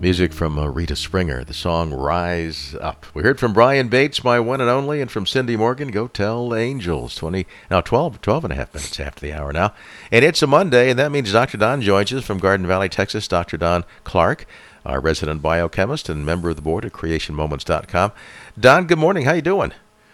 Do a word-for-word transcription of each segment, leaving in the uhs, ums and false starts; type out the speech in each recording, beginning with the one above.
Music from uh, Rita Springer, the song Rise Up. We heard from Brian Bates, my one and only, and from Cindy Morgan, Go Tell Angels. twenty, now twelve, twelve and a half minutes after the hour now. And it's a Monday, and that means Doctor Don joins us from Garden Valley, Texas. Doctor Don Clark, our resident biochemist and member of the board at creation moments dot com. Don, good morning. How you doing?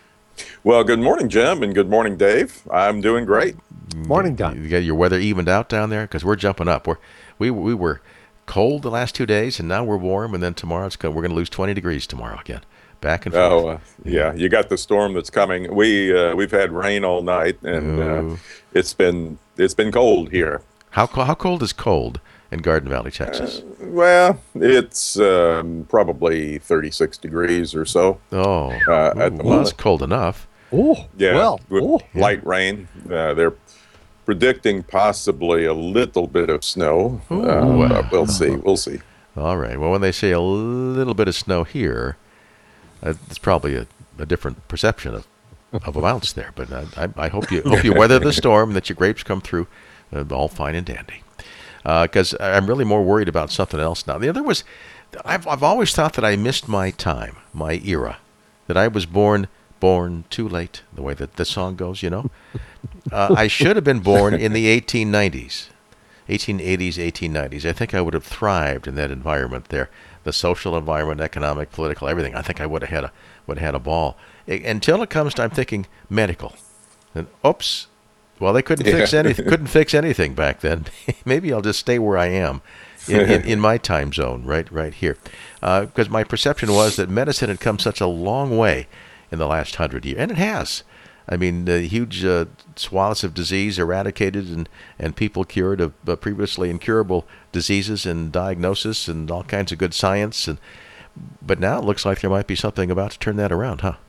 Well, good morning, Jim, and good morning, Dave. I'm doing great. Morning, Don. You got your weather evened out down there? Because we're jumping up. We're, we, we were cold the last two days, and now we're warm, and then tomorrow it's go- we're going to lose twenty degrees tomorrow again. Back and forth. Oh, uh, yeah. You got the storm that's coming. We uh, we've had rain all night, and uh, it's been it's been cold here. How co- how cold is cold in Garden Valley, Texas? Uh, well, it's um, probably thirty-six degrees or so. Oh, uh, Ooh, at the well, moment. that's cold enough. Oh, Yeah, well, with oh. light rain. Uh, they're predicting possibly a little bit of snow. Ooh. Uh, but we'll see. We'll see. All right. Well, when they say a little bit of snow here, uh, it's probably a, a different perception of, of amounts there. But I, I, I hope you hope you weather the storm, that your grapes come through uh, all fine and dandy. Because uh, I'm really more worried about something else now. The other was, I've I've always thought that I missed my time, my era, that I was born born too late. The way that the song goes, you know, uh, I should have been born in the eighteen nineties. eighteen eighties, eighteen nineties. I think I would have thrived in that environment there, the social environment, economic, political, everything. I think I would have had a would have had a ball. I, until it comes to, I'm thinking medical, and oops, well they couldn't Yeah. fix anything. Couldn't fix anything back then. Maybe I'll just stay where I am, in, in, in my time zone, right right here, because uh, my perception was that medicine had come such a long way in the last hundred years, and it has. I mean, uh, huge uh, swaths of disease eradicated and, and people cured of uh, previously incurable diseases and diagnosis and all kinds of good science. And but now it looks like there might be something about to turn that around, huh?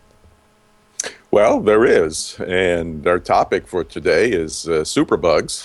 Well, there is, and our topic for today is uh, superbugs,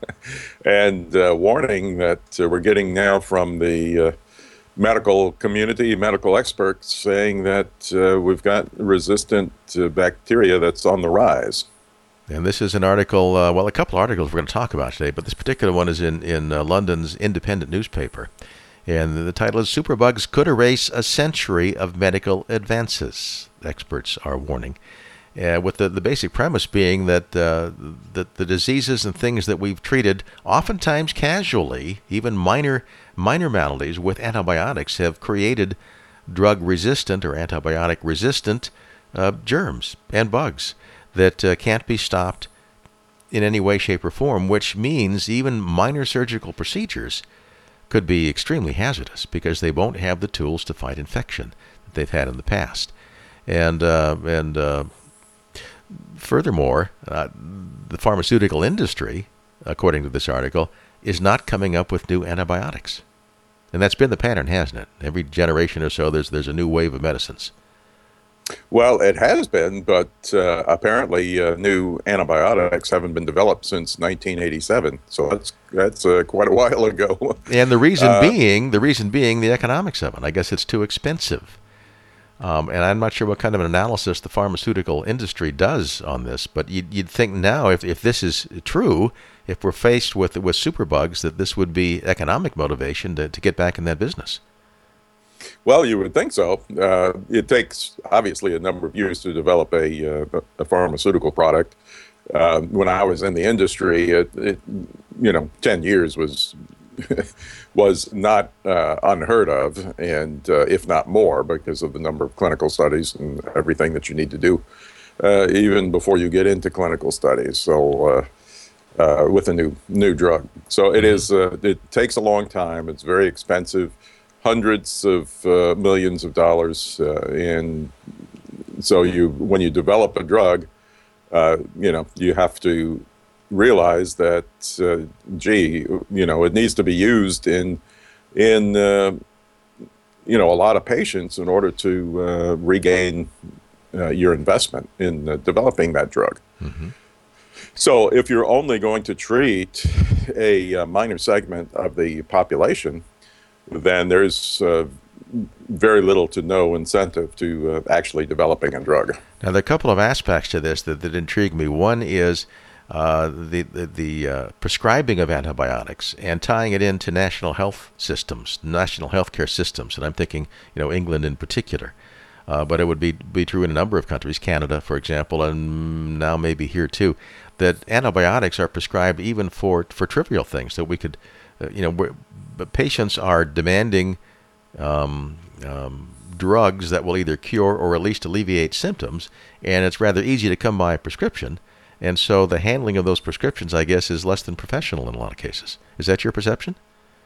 and uh, warning that uh, we're getting now from the uh, medical community, medical experts saying that uh, we've got resistant uh, bacteria that's on the rise. And this is an article, uh, well, a couple of articles we're going to talk about today, but this particular one is in, in uh, London's Independent newspaper. And the title is Superbugs Could Erase a Century of Medical Advances, experts are warning. Uh, with the, the basic premise being that, uh, that the diseases and things that we've treated, oftentimes casually, even minor minor maladies with antibiotics, have created drug-resistant or antibiotic-resistant uh, germs and bugs that uh, can't be stopped in any way, shape, or form, which means even minor surgical procedures could be extremely hazardous because they won't have the tools to fight infection that they've had in the past. And, uh, and uh, furthermore, uh, the pharmaceutical industry, according to this article, is not coming up with new antibiotics. And that's been the pattern, hasn't it? Every generation or so, there's there's a new wave of medicines. Well, it has been, but uh, apparently uh, new antibiotics haven't been developed since nineteen eighty-seven. So that's that's uh, quite a while ago. And the reason uh, being, the reason being the economics of it. I guess it's too expensive. Um, and I'm not sure what kind of an analysis the pharmaceutical industry does on this, but you'd, you'd think now, if, if this is true, if we're faced with with superbugs, that this would be economic motivation to, to get back in that business. Well, you would think so. Uh, it takes, obviously, a number of years to develop a, uh, a pharmaceutical product. Uh, when I was in the industry, it, it, you know, ten years was was not uh, unheard of, and uh, if not more, because of the number of clinical studies and everything that you need to do, uh, even before you get into clinical studies. So, uh, uh, with a new new drug, so it is. Uh, it takes a long time. It's very expensive, hundreds of uh, millions of dollars, uh, and so you when you develop a drug, uh, you know you have to realize that, uh, gee, you know, it needs to be used in, in uh, you know, a lot of patients in order to uh, regain uh, your investment in uh, developing that drug. Mm-hmm. So if you're only going to treat a, uh minor segment of the population, then there's uh, very little to no incentive to uh, actually developing a drug. Now, there are a couple of aspects to this that, that intrigue me. One is uh, the the, the uh, prescribing of antibiotics and tying it into national health systems, national healthcare systems, and I'm thinking, you know, England in particular. Uh, but it would be be true in a number of countries, Canada, for example, and now maybe here too, that antibiotics are prescribed even for for trivial things. That we could, uh, you know, we're, but patients are demanding um, um, drugs that will either cure or at least alleviate symptoms, and it's rather easy to come by a prescription. And so the handling of those prescriptions, I guess, is less than professional in a lot of cases. Is that your perception?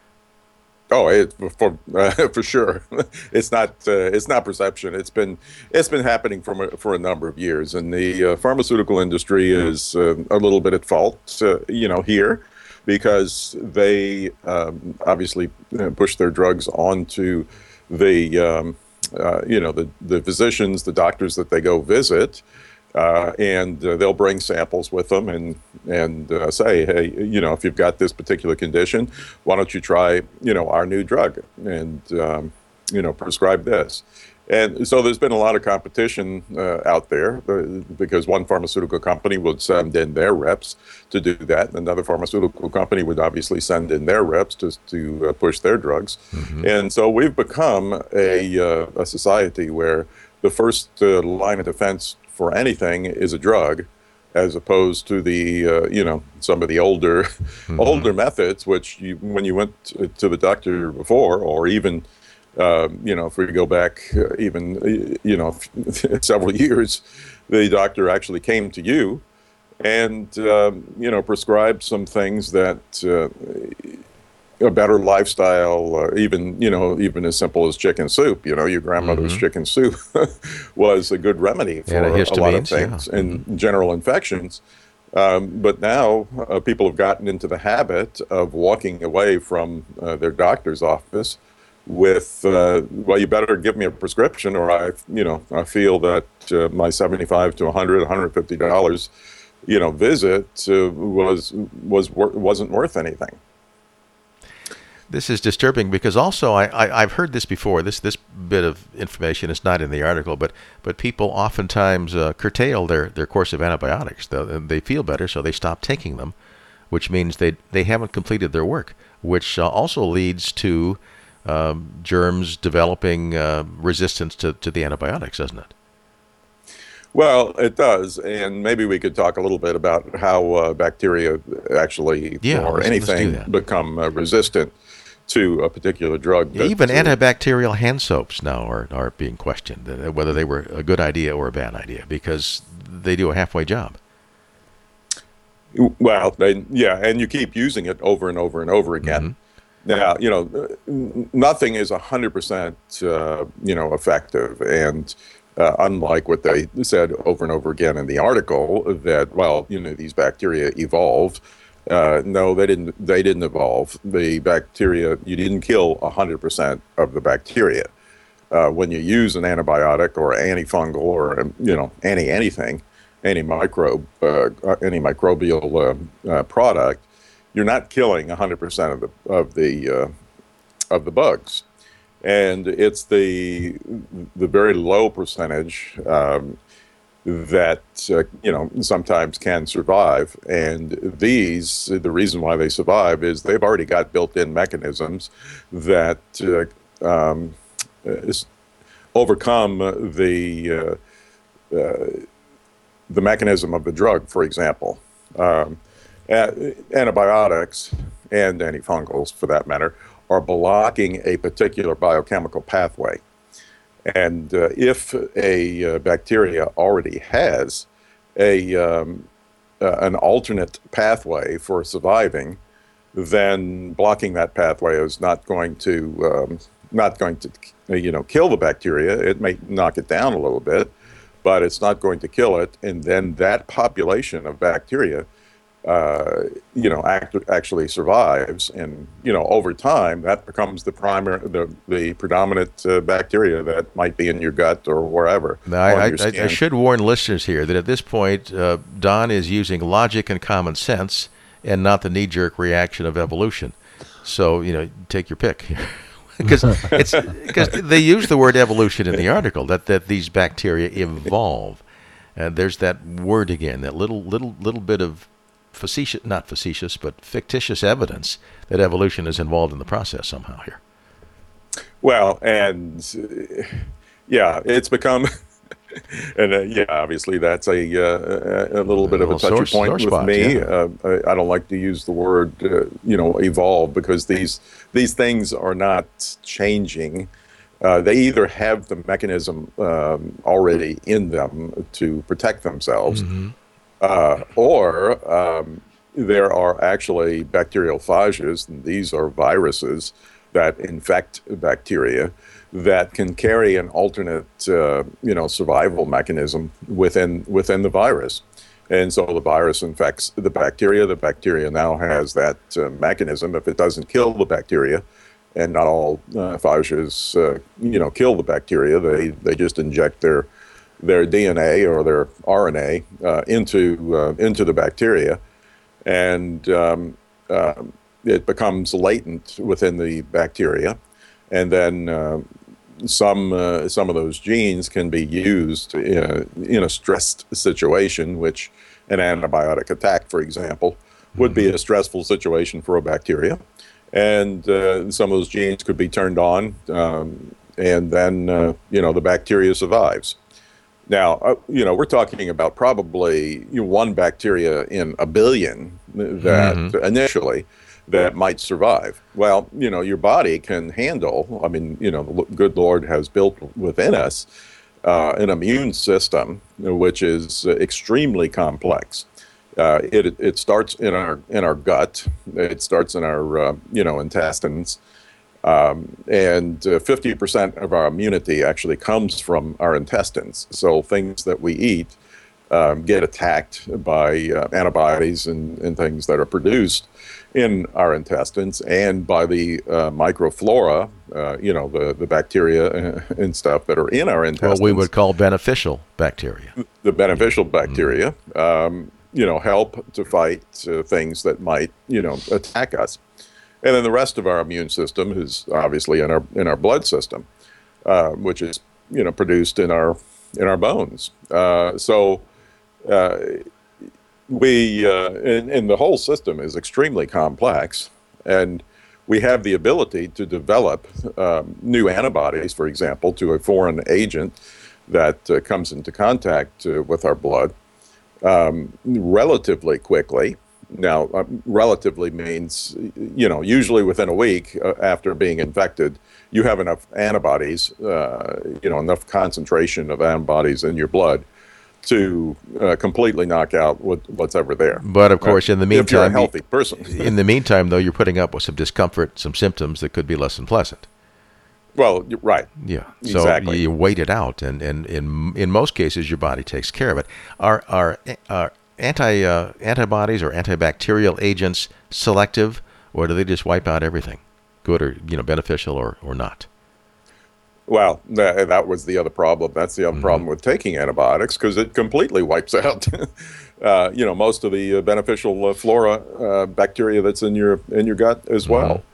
Oh, it, for uh, for sure, it's not uh, it's not perception. It's been it's been happening for a, for a number of years, and the uh, pharmaceutical industry is uh, a little bit at fault, uh, you know, here, because they um, obviously push their drugs onto the um, uh, you know the the physicians, the doctors that they go visit. Uh, and uh, they'll bring samples with them and and uh, say, hey, you know, if you've got this particular condition, why don't you try, you know, our new drug and, um, you know, prescribe this. And so there's been a lot of competition uh, out there uh, because one pharmaceutical company would send in their reps to do that. And another pharmaceutical company would obviously send in their reps to, to uh, push their drugs. Mm-hmm. And so we've become a, uh, a society where the first uh, line of defense for anything is a drug, as opposed to the uh, you know some of the older mm-hmm. older methods, which you, when you went to the doctor before, or even uh, you know if we go back uh, even you know several years, the doctor actually came to you and um, you know prescribed some things that uh, a better lifestyle, uh, even you know, even as simple as chicken soup. You know, your grandmother's mm-hmm. chicken soup was a good remedy for a lot of things yeah. and mm-hmm. general infections. Um, but now uh, people have gotten into the habit of walking away from uh, their doctor's office with, uh, well, you better give me a prescription, or I, you know, I feel that uh, my seventy-five to one hundred, one hundred fifty dollars, you know, visit uh, was was wasn't worth anything. This is disturbing because also I, I, I've heard this before. This this bit of information is not in the article, but but people oftentimes uh, curtail their, their course of antibiotics. They, they feel better, so they stop taking them, which means they they haven't completed their work, which uh, also leads to um, germs developing uh, resistance to, to the antibiotics, doesn't it? Well, it does, and maybe we could talk a little bit about how uh, bacteria actually, yeah, or let's, anything, let's become uh, resistant to a particular drug. Yeah, even antibacterial hand soaps now are, are being questioned, whether they were a good idea or a bad idea, because they do a halfway job. Well, they, yeah, and you keep using it over and over and over again. Mm-hmm. Now, you know, nothing is one hundred percent, uh, you know, effective, and uh, unlike what they said over and over again in the article, that, well, you know, these bacteria evolved. Uh, no, they didn't. They didn't evolve. The bacteria, you didn't kill one hundred percent of the bacteria. Uh, when you use an antibiotic or antifungal or you know any anything, any microbe, uh, any microbial uh, uh, product, you're not killing one hundred percent of the of the uh, of the bugs, and it's the the very low percentage. Um, that, uh, you know, sometimes can survive. And these, the reason why they survive is they've already got built-in mechanisms that uh, um, is overcome the, uh, uh, the mechanism of the drug, for example. Um, antibiotics and antifungals, for that matter, are blocking a particular biochemical pathway. And uh, if a uh, bacteria already has a um, uh, an alternate pathway for surviving, then blocking that pathway is not going to um, not going to you know kill the bacteria. It may knock it down a little bit, but it's not going to kill it. And then that population of bacteria, uh, you know, act, actually survives, and you know, over time, that becomes the primary, the, the predominant uh, bacteria that might be in your gut or wherever. Now, I, I, I should warn listeners here that at this point, uh, Don is using logic and common sense, and not the knee-jerk reaction of evolution. So, you know, take your pick. Because it's because they use the word evolution in the article, that that these bacteria evolve, and there's that word again, that little little little bit of facetious, not facetious, but fictitious evidence that evolution is involved in the process somehow here. Well, and uh, yeah, it's become, and uh, yeah, obviously that's a uh, a little bit A of a little touchy sore- point sore with spot, me. yeah. Uh, I, I don't like to use the word, uh, you know, evolve, because these these things are not changing. Uh, they either have the mechanism um, already in them to protect themselves, Mm-hmm. uh, or um, there are actually bacteriophages, and these are viruses that infect bacteria that can carry an alternate, uh, you know, survival mechanism within within the virus. And so the virus infects the bacteria. The bacteria now has that uh, mechanism. If it doesn't kill the bacteria, and not all uh, phages, uh, you know, kill the bacteria, they they just inject their their D N A or their R N A uh, into uh, into the bacteria, and um, uh, it becomes latent within the bacteria, and then uh, some uh, some of those genes can be used in a, in a stressed situation, which an antibiotic attack, for example, would be a stressful situation for a bacteria, and uh, some of those genes could be turned on, um, and then uh, you know the bacteria survives. Now, uh, you know, we're talking about probably you know, one bacteria in a billion that Mhm. initially that might survive. Well, you know, your body can handle, I mean, you know, the lo- good Lord has built within us uh, an immune system, which is uh, extremely complex. Uh, it it starts in our in our gut. It starts in our uh, you know intestines. Um, and uh, fifty percent of our immunity actually comes from our intestines. So things that we eat um, get attacked by uh, antibodies and, and things that are produced in our intestines, and by the uh, microflora, uh, you know, the, the bacteria and stuff that are in our intestines. What we would call beneficial bacteria. The beneficial bacteria, um, you know, help to fight uh, things that might, you know, attack us. And then the rest of our immune system is obviously in our in our blood system, uh, which is you know produced in our in our bones. Uh, so uh, we uh, and, and the whole system is extremely complex, and we have the ability to develop um, new antibodies, for example, to a foreign agent that uh, comes into contact uh, with our blood um, relatively quickly. Now, uh, relatively means, you know, usually within a week uh, after being infected, you have enough antibodies, uh, you know, enough concentration of antibodies in your blood to uh, completely knock out what, what's ever there. But of course, in the meantime, if you're a healthy person. in the meantime, though, you're putting up with some discomfort, some symptoms that could be less than pleasant. Well, you're right. Yeah. So Exactly. you wait it out, and, and in in most cases, your body takes care of it. Are are are anti uh, antibodies or antibacterial agents selective, or do they just wipe out everything, good or you know beneficial or, or not? Well, that, that was the other problem. That's the other Mm-hmm. problem with taking antibiotics, because it completely wipes out, uh, you know, most of the uh, beneficial uh, flora, uh, bacteria that's in your in your gut as well. Mm-hmm.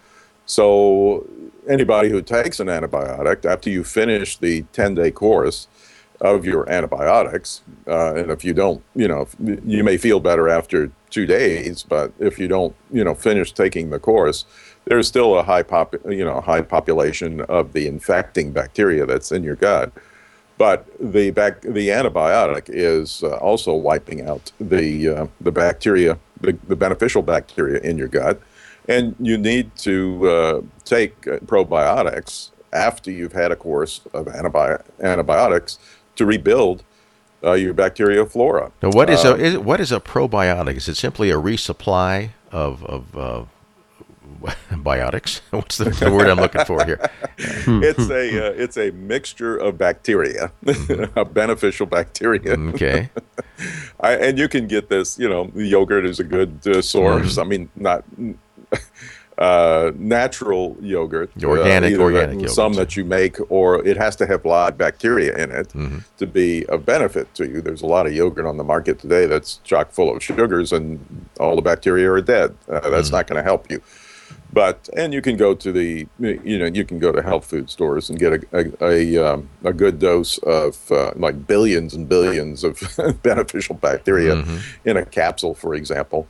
So anybody who takes an antibiotic, after you finish the ten-day course of your antibiotics, uh, and if you don't, you know, you may feel better after two days, but if you don't, you know, finish taking the course, there's still a high pop, you know, high population of the infecting bacteria that's in your gut. But the bac- the antibiotic is uh, also wiping out the uh, the bacteria, the, the beneficial bacteria in your gut, and you need to uh, take uh, probiotics after you've had a course of antibi- antibiotics to rebuild uh, your bacterial flora. Now, what is Uh, a is, what is a probiotic? Is it simply a resupply of of uh, biotics? What's the, the word I'm looking for here? It's a uh, it's a mixture of bacteria, a beneficial bacteria. Okay. I, and you can get this, you know, yogurt is a good uh, source. I mean, not uh, natural yogurt, Organic, uh, either organic that, some yogurts. that you make, or it has to have live bacteria in it to be of benefit to you. There's a lot of yogurt on the market today that's chock full of sugars, and all the bacteria are dead. Uh, that's not going to help you. But and you can go to the you know you can go to health food stores and get a a, a, um, a good dose of uh, like billions and billions of beneficial bacteria in a capsule, for example.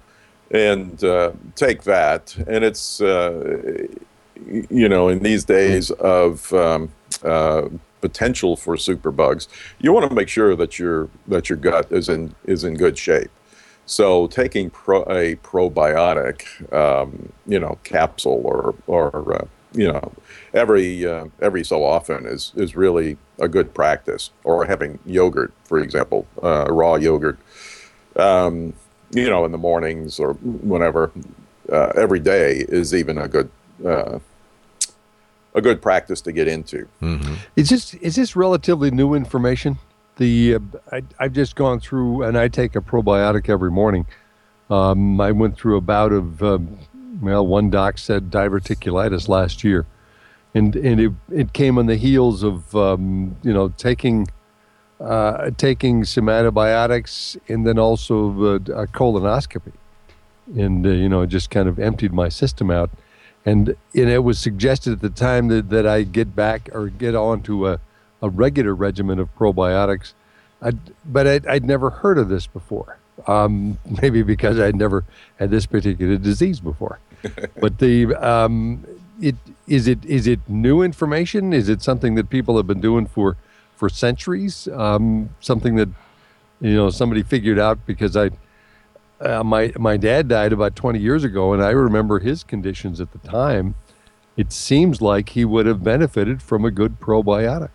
and uh, take that. And it's, uh, you know, in these days of um, uh, potential for superbugs, you want to make sure that your that your gut is in is in good shape. So taking pro, a probiotic, um, you know, capsule or or uh, you know, every uh, every so often is is really a good practice. Or having yogurt, for example, uh, raw yogurt, um, you know, in the mornings or whenever, uh, every day is even a good uh, a good practice to get into. Mm-hmm. Is this is this relatively new information? The uh, I, I've just gone through, and I take a probiotic every morning. Um, I went through a bout of, um, well, one doc said diverticulitis last year, and and it it came on the heels of um, you know taking uh, taking some antibiotics and then also uh, a colonoscopy, and uh, you know just kind of emptied my system out. And, and it was suggested at the time that, that I get back or get on to a, a regular regimen of probiotics. I'd, but I'd, I'd never heard of this before. Um, maybe because I'd never had this particular disease before. But the um, it is it is it new information? Is it something that people have been doing for for centuries? Um, something that you know somebody figured out because I. Uh, my my dad died about twenty years ago, and I remember his conditions at the time. It seems like he would have benefited from a good probiotic.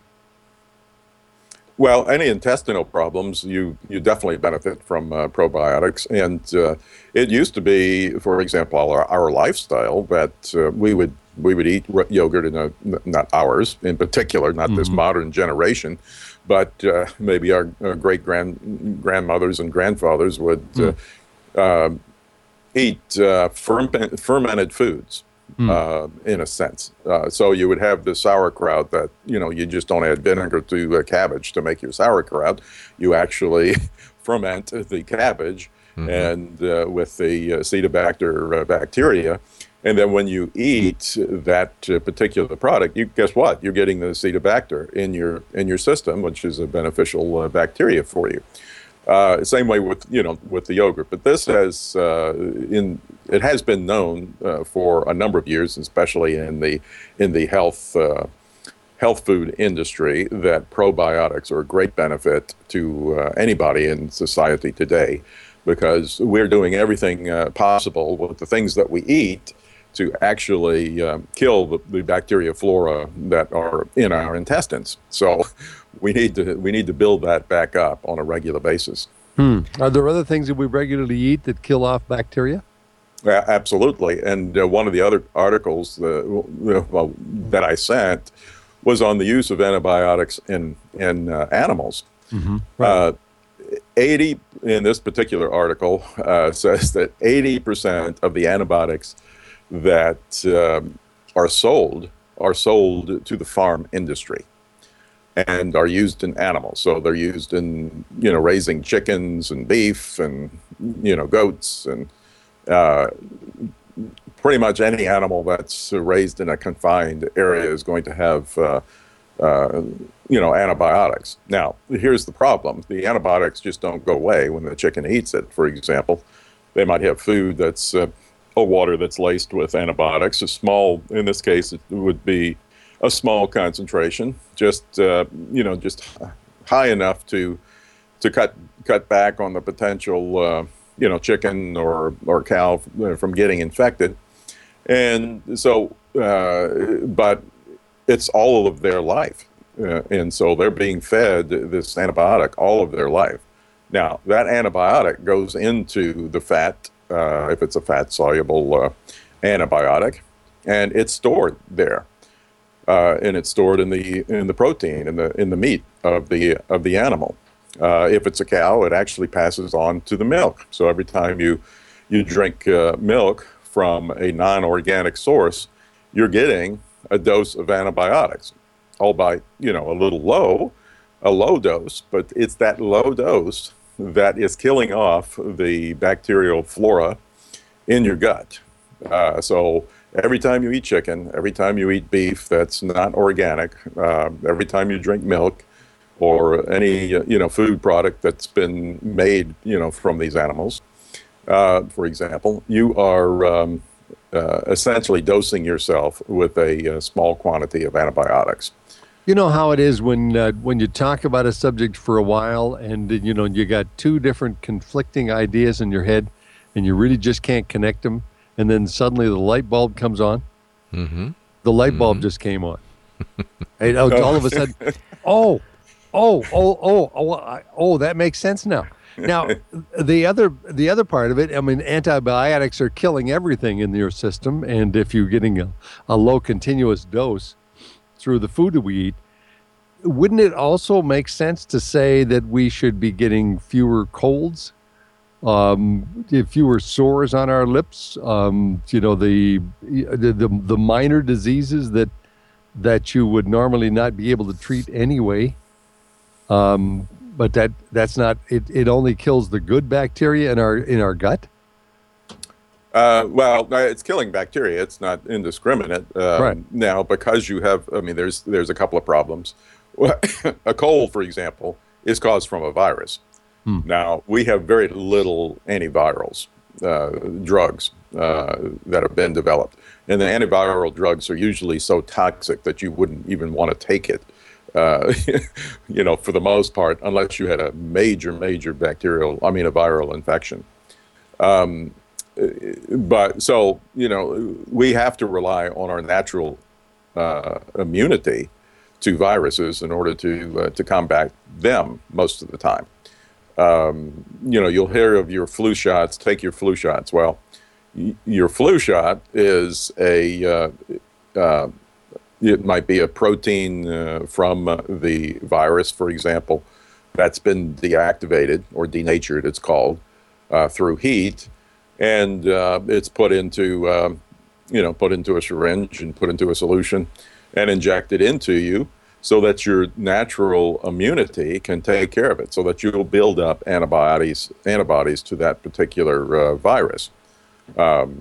Well, any intestinal problems, you you definitely benefit from uh, probiotics. And uh, it used to be, for example, our, our lifestyle that uh, we would we would eat yogurt in a, not ours in particular, not mm-hmm. this modern generation, but uh, maybe our, our great grand grandmothers and grandfathers would. Mm. Uh, Uh, eat uh, ferment, fermented foods, mm. uh, in a sense. Uh, so you would have the sauerkraut that, you know, you just don't add vinegar to uh, cabbage to make your sauerkraut. You actually ferment the cabbage mm-hmm. and uh, with the uh, Acetobacter uh, bacteria. And then when you eat that uh, particular product, you guess what? You're getting the Acetobacter in your in your system, which is a beneficial uh, bacteria for you. Uh, same way with you know with the yogurt, but this has uh, in it has been known uh, for a number of years, especially in the in the health uh, health food industry, that probiotics are a great benefit to uh, anybody in society today, because we're doing everything uh, possible with the things that we eat to actually uh, kill the, the bacteria flora that are in our intestines. So we need to we need to build that back up on a regular basis. Hmm. Are there other things that we regularly eat that kill off bacteria? Yeah, absolutely. And uh, one of the other articles uh, well, that I sent was on the use of antibiotics in in uh, animals. Mm-hmm. Right. Uh, eighty in this particular article uh, says that eighty percent of the antibiotics that um, are sold are sold to the farm industry and are used in animals. So they're used in, you know, raising chickens and beef and, you know, goats and uh, pretty much any animal that's raised in a confined area is going to have, uh, uh, you know, antibiotics. Now, here's the problem. The antibiotics just don't go away when the chicken eats it, for example. They might have food that's uh, water that's laced with antibiotics. A small, in this case, it would be a small concentration, just uh, you know, just high enough to to cut cut back on the potential, uh, you know, chicken or or cow from getting infected. And so, uh, but it's all of their life, uh, and so they're being fed this antibiotic all of their life. Now, that antibiotic goes into the fat. Uh, if it's a fat-soluble uh, antibiotic, and it's stored there, uh, and it's stored in the in the protein in the in the meat of the of the animal. Uh, if it's a cow, it actually passes on to the milk. So every time you you drink uh, milk from a non-organic source, you're getting a dose of antibiotics, albeit you know a little low, a low dose, but it's that low dose that is killing off the bacterial flora in your gut. Uh, so every time you eat chicken, every time you eat beef that's not organic, uh, every time you drink milk or any uh, you know food product that's been made you know from these animals, uh, for example, you are um, uh, essentially dosing yourself with a, a small quantity of antibiotics. You know how it is when uh, when you talk about a subject for a while, and you know you got two different conflicting ideas in your head, and you really just can't connect them, and then suddenly the light bulb comes on. Mm-hmm. The light bulb mm-hmm. just came on. And all of a sudden, oh, oh, oh, oh, oh, I, oh, that makes sense now. Now, the other the other part of it, I mean, antibiotics are killing everything in your system, and if you're getting a, a low continuous dose through the food that we eat, wouldn't it also make sense to say that we should be getting fewer colds, um, fewer sores on our lips, um, you know, the, the the the minor diseases that that you would normally not be able to treat anyway, um, but that that's not it. It only kills the good bacteria in our in our gut. Uh, well, it's killing bacteria. It's not indiscriminate. Um, right. Now, because you have, I mean, there's there's a couple of problems. A cold, for example, is caused from a virus. Hmm. Now, we have very little antivirals, uh, drugs uh, that have been developed. And the antiviral drugs are usually so toxic that you wouldn't even want to take it, uh, you know, for the most part, unless you had a major, major bacterial, I mean, a viral infection. Um, But so, you know, we have to rely on our natural uh, immunity to viruses in order to uh, to combat them most of the time. Um, you know, you'll hear of your flu shots, take your flu shots. Well, y- your flu shot is a, uh, uh, it might be a protein uh, from uh, the virus, for example, that's been deactivated or denatured, it's called, uh, through heat. And uh, it's put into, um, you know, put into a syringe and put into a solution and injected into you so that your natural immunity can take care of it, so that you'll build up antibodies antibodies to that particular uh, virus. Um,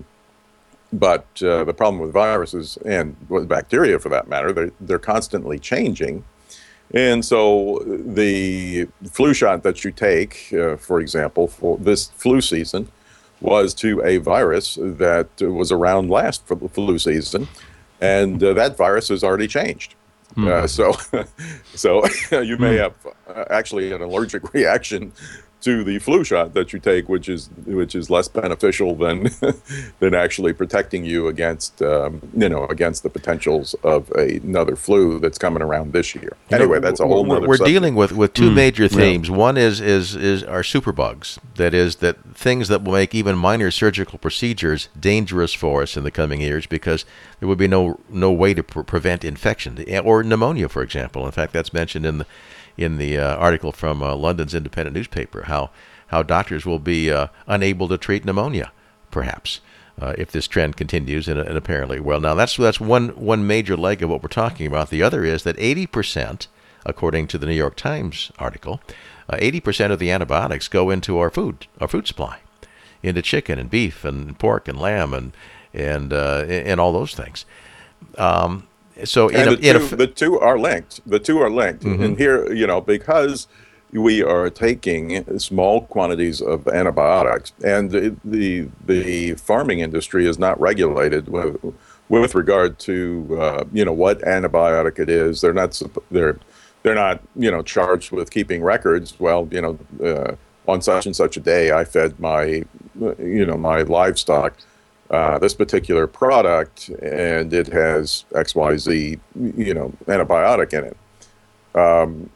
but uh, the problem with viruses and with bacteria, for that matter, they're, they're constantly changing. And so the flu shot that you take, uh, for example, for this flu season, was to a virus that was around last flu season, and uh, that virus has already changed. Hmm. Uh, so, so you may have uh, actually an allergic reaction to the flu shot that you take, which is which is less beneficial than than actually protecting you against um, you know against the potentials of a, another flu that's coming around this year. You anyway, know, that's a whole we're, nother we're subject. dealing with, with two mm, major themes. Yeah. One is is is our superbugs. That is that things that will make even minor surgical procedures dangerous for us in the coming years, because there would be no no way to pre- prevent infection or pneumonia, for example. In fact, that's mentioned in the in the uh, article from uh, London's Independent newspaper, how how doctors will be uh, unable to treat pneumonia, perhaps, uh, if this trend continues, and, and apparently well. Now, that's that's one one major leg of what we're talking about. The other is that eighty percent, according to the New York Times article, uh, eighty percent of the antibiotics go into our food, our food supply, into chicken and beef and pork and lamb and and uh, and all those things. Um, So in and a, the, two, in a, the two are linked. The two are linked. Mm-hmm. And here, you know, because we are taking small quantities of antibiotics, and the the, the farming industry is not regulated with with regard to uh, you know what antibiotic it is. They're not they're they're not you know charged with keeping records. Well, you know, uh, on such and such a day, I fed my you know my livestock Uh, this particular product, and it has X Y Z, you know, antibiotic in it. Um,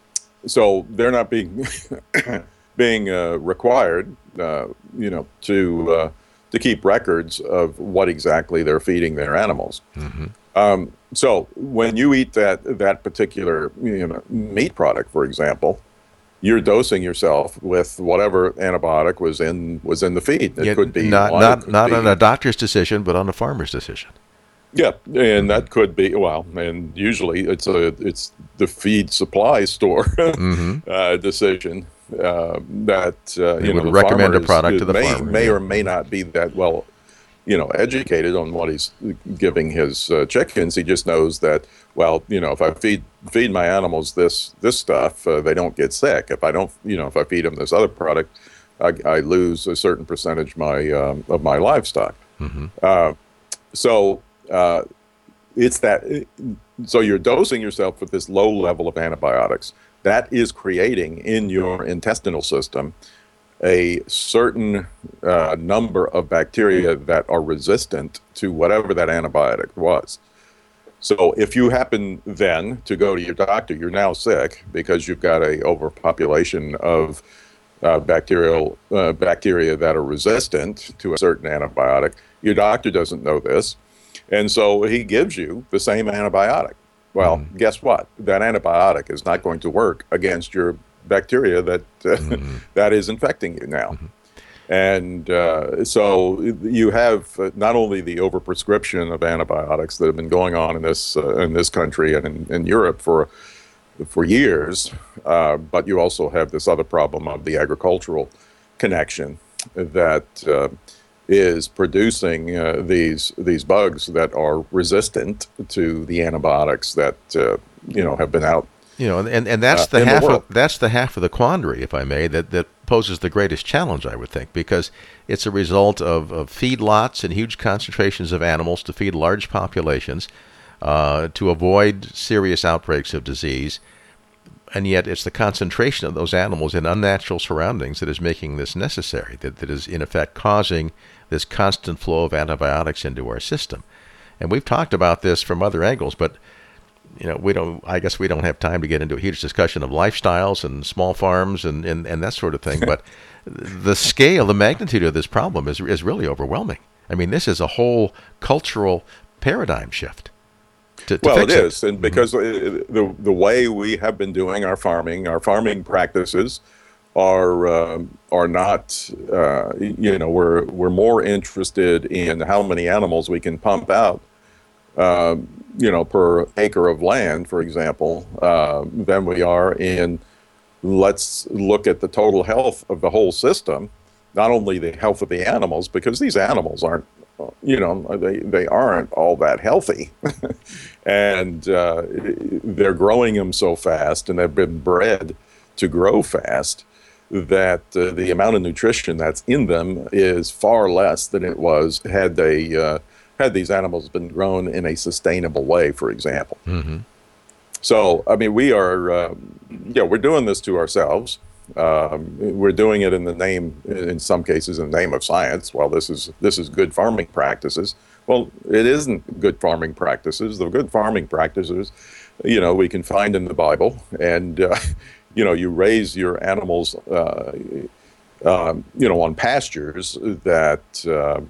so they're not being being uh, required, uh, you know, to uh, to keep records of what exactly they're feeding their animals. mm-hmm. Um, so when you eat that that particular you know meat product, for example, you're dosing yourself with whatever antibiotic was in was in the feed. It Yeah, could be not one, not it could not be, on a doctor's decision, but on a farmer's decision. Yeah, and that could be well, and usually it's a it's the feed supply store mm-hmm. uh, decision uh, that uh, They you would know the recommend a farmer product is, to the may, farmer, may yeah. or may not be that well, you know, educated on what he's giving his uh, chickens. He just knows that well, you know, if I feed feed my animals this this stuff, uh, they don't get sick. If I don't, you know, if I feed them this other product, I, I lose a certain percentage my um, of my livestock. Mm-hmm. Uh, so uh, it's that. So you're dosing yourself with this low level of antibiotics. That is creating in your intestinal system a certain uh, number of bacteria that are resistant to whatever that antibiotic was. So if you happen then to go to your doctor, you're now sick because you've got a overpopulation of uh, bacterial uh, bacteria that are resistant to a certain antibiotic. Your doctor doesn't know this, and so he gives you the same antibiotic. Well, mm-hmm. guess what? That antibiotic is not going to work against your bacteria that uh, mm-hmm. that is infecting you now. Mm-hmm. And uh, so you have uh, not only the overprescription of antibiotics that have been going on in this uh, in this country and in, in Europe for for years, uh, but you also have this other problem of the agricultural connection that uh, is producing uh, these these bugs that are resistant to the antibiotics that uh, you know have been out. You know, and, and that's uh, the half the of that's the half of the quandary, if I may, that, that poses the greatest challenge, I would think, because it's a result of, of feedlots and huge concentrations of animals to feed large populations uh, to avoid serious outbreaks of disease. And yet it's the concentration of those animals in unnatural surroundings that is making this necessary, that, that is in effect causing this constant flow of antibiotics into our system. And we've talked about this from other angles, but you know, we don't. I guess we don't have time to get into a huge discussion of lifestyles and small farms and, and, and that sort of thing. But the scale, the magnitude of this problem is is really overwhelming. I mean, this is a whole cultural paradigm shift. To, to well, fix it it is, and because mm-hmm. the the way we have been doing our farming, our farming practices are um, are not. Uh, you know, we're we're more interested in how many animals we can pump out. Um, you know, per acre of land, for example, uh, than we are in let's look at the total health of the whole system, not only the health of the animals, because these animals aren't, you know, they, they aren't all that healthy. And uh, they're growing them so fast and they've been bred to grow fast that uh, the amount of nutrition that's in them is far less than it was had they uh, had these animals been grown in a sustainable way, for example. Mm-hmm. So, I mean, we are, uh, yeah, we're doing this to ourselves. Um, we're doing it in the name, in some cases, in the name of science. Well, this is this is good farming practices. Well, it isn't good farming practices. The good farming practices, you know, we can find in the Bible, and uh, you know, you raise your animals, uh, um, you know, on pastures that. Uh,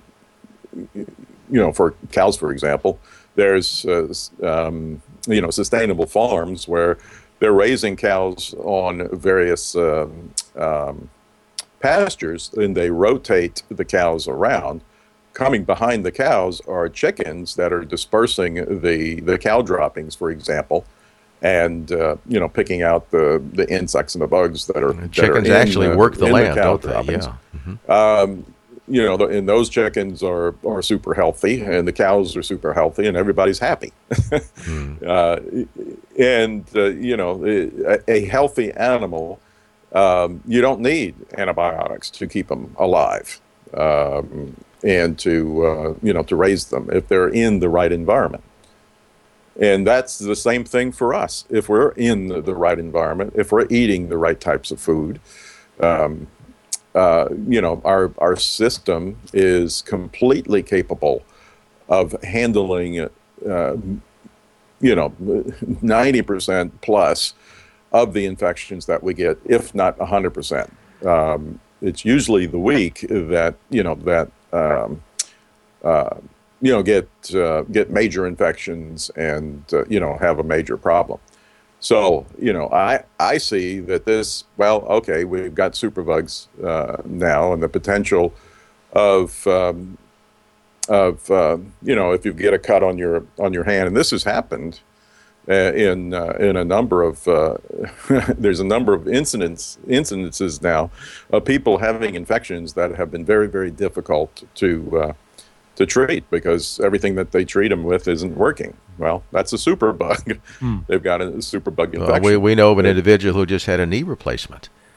You know, for cows, for example, there's, uh, um, you know, sustainable farms where they're raising cows on various um, um, pastures, and they rotate the cows around. Coming behind the cows are chickens that are dispersing the, the cow droppings, for example, and, uh, you know, picking out the, the insects and the bugs that are, that chickens are in, actually uh, work the in land, the cow don't they? droppings. Yeah. Mm-hmm. Um, You know, and those chickens are, are super healthy, and the cows are super healthy, and everybody's happy. mm. uh, and, uh, you know, a, a healthy animal, um, you don't need antibiotics to keep them alive um, and to, uh, you know, to raise them if they're in the right environment. And that's the same thing for us. If we're in the, the right environment, if we're eating the right types of food, um, Uh, you know, our our system is completely capable of handling, uh, you know, ninety percent plus of the infections that we get, if not one hundred percent. Um, it's usually the weak that, you know, that, um, uh, you know, get, uh, get major infections and, uh, you know, have a major problem. So, you know, I, I see that this, well, okay, we've got superbugs uh, now, and the potential of, um, of uh, you know, if you get a cut on your on your hand, and this has happened uh, in uh, in a number of, uh, there's a number of incidents incidences now of people having infections that have been very, very difficult to uh, to treat because everything that they treat them with isn't working. Well, that's a superbug. Hmm. They've got a superbug infection. Well, we, we know of an individual who just had a knee replacement.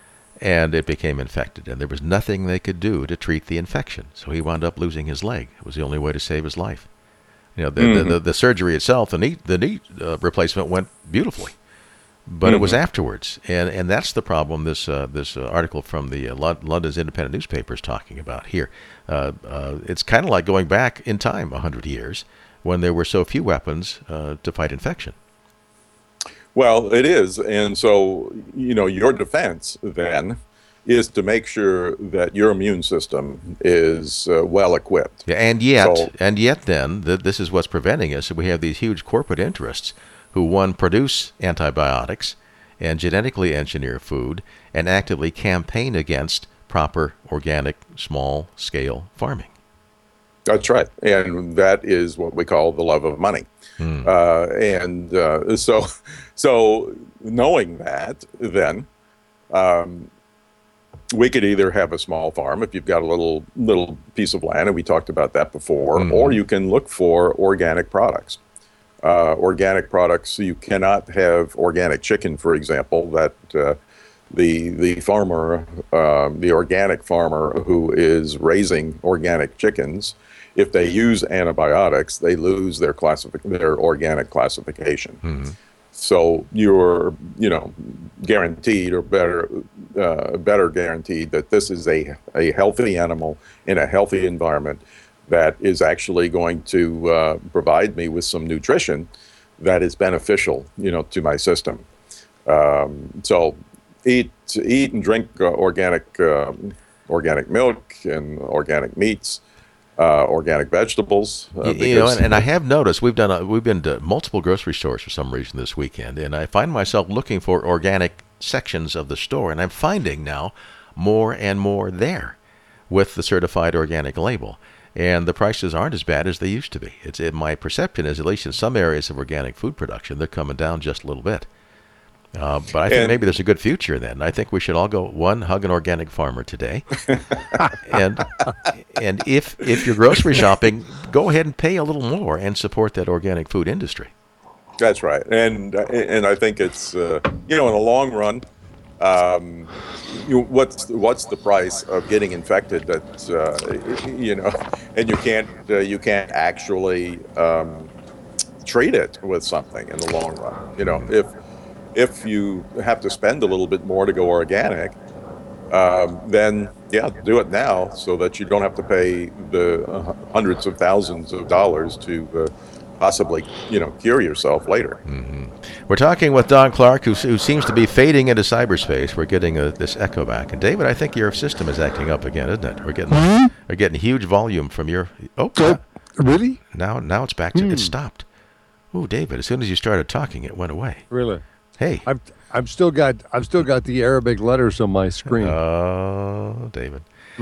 and it became infected, and there was nothing they could do to treat the infection. So he wound up losing his leg. It was the only way to save his life. You know, the mm-hmm. the, the, the surgery itself, the knee the knee uh, replacement went beautifully, but mm-hmm. it was afterwards, and and that's the problem. This uh, this uh, article from the uh, London's Independent newspaper is talking about here. Uh, uh, it's kind of like going back in time a hundred years when there were so few weapons uh, to fight infection. Well, it is, and so you know your defense then is to make sure that your immune system is uh, well equipped. Yeah, and yet, so, and yet, then th- this is what's preventing us. We have these huge corporate interests who, one, produce antibiotics and genetically engineer food and actively campaign against proper organic small-scale farming. That's right, and that is what we call the love of money. Mm. Uh, and uh, so, so knowing that, then um, we could either have a small farm if you've got a little little piece of land, and we talked about that before, mm. or you can look for organic products. Uh, organic products, you cannot have organic chicken, for example, that uh, the the farmer, uh, the organic farmer who is raising organic chickens, if they use antibiotics, they lose their classific their organic classification. Mm-hmm. So you're, you know, guaranteed or better, uh, better guaranteed that this is a a healthy animal in a healthy environment that is actually going to uh, provide me with some nutrition that is beneficial, you know, to my system. Um, so eat eat and drink uh, organic um, organic milk and organic meats. Uh, organic vegetables. Uh, you, you know, and, and I have noticed we've done a, we've been to multiple grocery stores for some reason this weekend, and I find myself looking for organic sections of the store, and I'm finding now more and more there with the certified organic label, and the prices aren't as bad as they used to be. It's it, my perception is, at least in some areas of organic food production, they're coming down just a little bit. Uh, but I think and, maybe there's a good future then. I think we should all go, one, hug an organic farmer today. and and if if you're grocery shopping, go ahead and pay a little more and support that organic food industry. That's right. And and I think it's, uh, you know, in the long run, um, you, what's, what's the price of getting infected that, uh, you know, and you can't, uh, you can't actually um, treat it with something in the long run. You know, if If you have to spend a little bit more to go organic, um, then yeah, do it now so that you don't have to pay the uh, hundreds of thousands of dollars to uh, possibly, you know, cure yourself later. Mm-hmm. We're talking with Don Clark, who, who seems to be fading into cyberspace. We're getting a, this echo back. And David, I think your system is acting up again, isn't it? We're getting mm-hmm. we're getting huge volume from your. Oh, oh really? Now now it's back to mm. it stopped. Oh, David! As soon as you started talking, it went away. Really? Hey, I've I've still got I've still got the Arabic letters on my screen. Oh, David.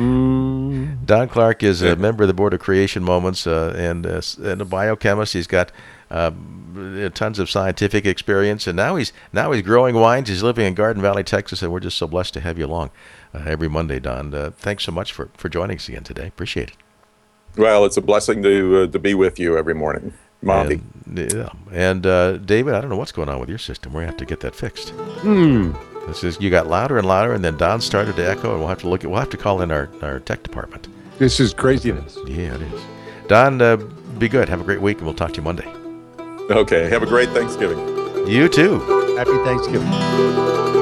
Mm. Don Clark is a member of the Board of Creation Moments uh, and, uh, and a biochemist. He's got uh, tons of scientific experience, and now he's now he's growing wines. He's living in Garden Valley, Texas, and we're just so blessed to have you along uh, every Monday, Don. Uh, thanks so much for, for joining us again today. Appreciate it. Well, it's a blessing to uh, to be with you every morning. Monty. And, yeah. and uh, David, I don't know what's going on with your system. We're going to have to get that fixed. Hmm. This is, you got louder and louder, and then Don started to echo, and we'll have to look at, we'll have to call in our, our tech department. This is craziness. Yeah, it is. Don, uh, be good. Have a great week, and we'll talk to you Monday. Okay. Have a great Thanksgiving. You too. Happy Thanksgiving.